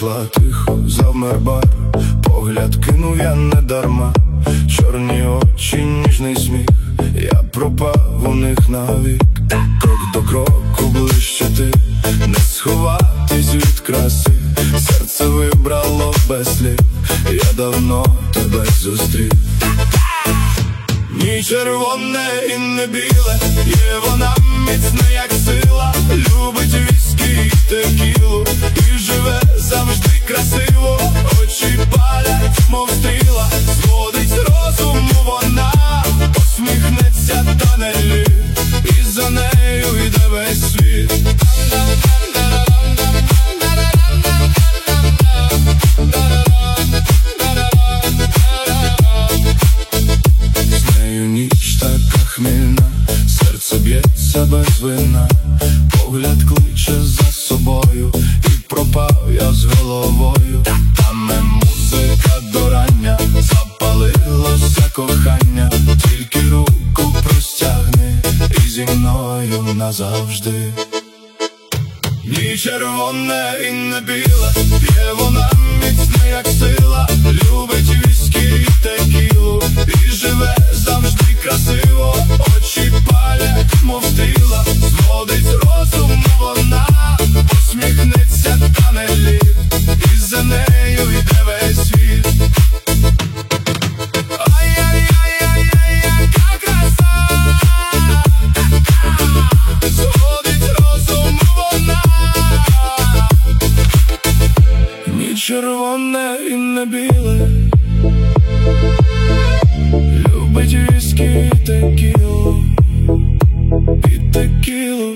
Прийшла тихо, завмер бар, погляд кинув я не дарма. Чорні очі, ніжний сміх, я пропав у них навік. Крок до кроку ближче ти, не сховатись від краси. Серце вибрало без слів, я давно тебе зустрів. Ні червоне і не біле, є вона міцна, як сила. Любить віскі і текілу, і живе завжди красиво. Очі палять, мов стріла, зводить з розуму вона. Посміхнеться та не лі, і за нею йде весь світ. З нею ніч така хмільна, серце б'ється без вина. Погляд кличе за собою, і пропав я з головою. Там музика до рання, запалилося кохання. Тільки руку простягни, і зі мною назавжди. Ні червоне і не біле, є вона міцна, як сила. Любить віскі і текілу, і живе завжди красиво. Очі палять, мов стріла, зводить з розуму вона. Посміхнеться та не лі, і за нею йде весь світ. Ай-яй-яй-яй-яй, яка краса, зводить з розуму вона. Ні червоне і не біле, любить віскі і текілу, і текілу.